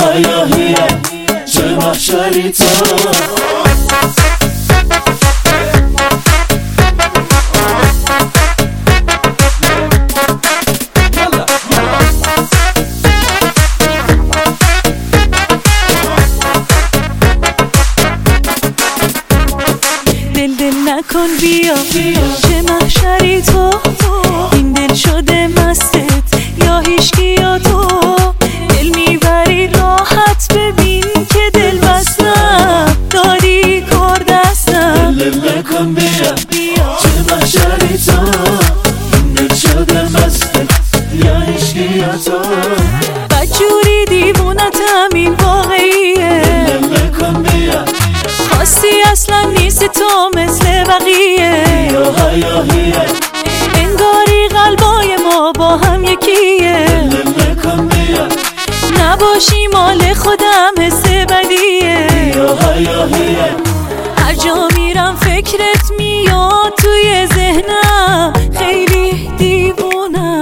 هیاهیه چه محشری تو دل نکن بیا چه محشری تو این دل شده مستت یا هیچکی یا تو دل میبری راحت ببین که دل بستم دادی کار دستم دل نکن بیا چه محشری تو این دل شده مستت یا هیچکی یا تو بدجوری دیوونتم این واقعیه دل نکن بیا خواستی اصلا نیست تو مثل بقیه هیاهیه انگاری قلبای ما با هم یکیه دل نکن بیا نباشی مال خودم حس بدیه هیاهیه هر جا میرم فکرت میاد توی ذهنم خیلی دیوونم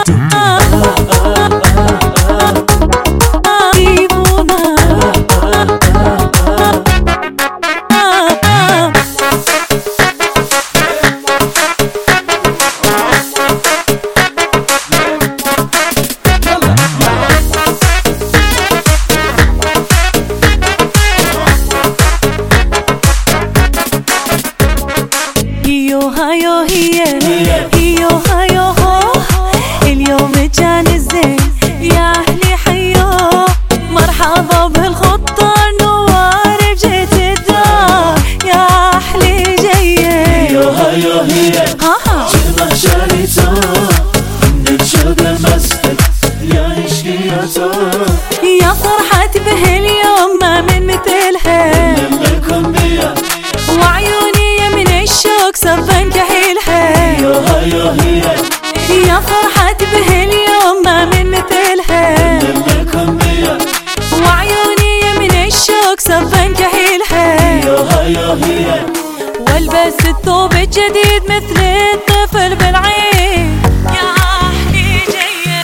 هياهية هيو هيو هو اليوم جانزين يا أهلي حيو مرحبا بالخطة نوار بجيت الدار يا أهلي جاية هياهية چه محشری تو دل شده مستت یا عشقی یا تو يا فرحة بهاليوم ما من مثلها دل نکن بیا وعيوني من الشوق صفن كحيلها هياهية يا فرحة بهاليوم ما من مثلها دل نکن بیا وعيوني من الشوق صفن كحيلها هياهية والبس الثوب الجديد مثل الطفل بالعين يا أهلي جاية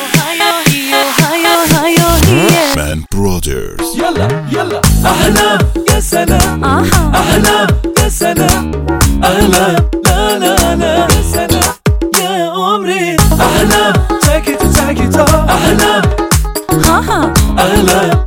هياهية Man Brothers. يلا يلا أحلى يا سلام أحلى يا سلام أحلى لا لا لا يا سلام يا عمري أحلى take it أحلى أحلى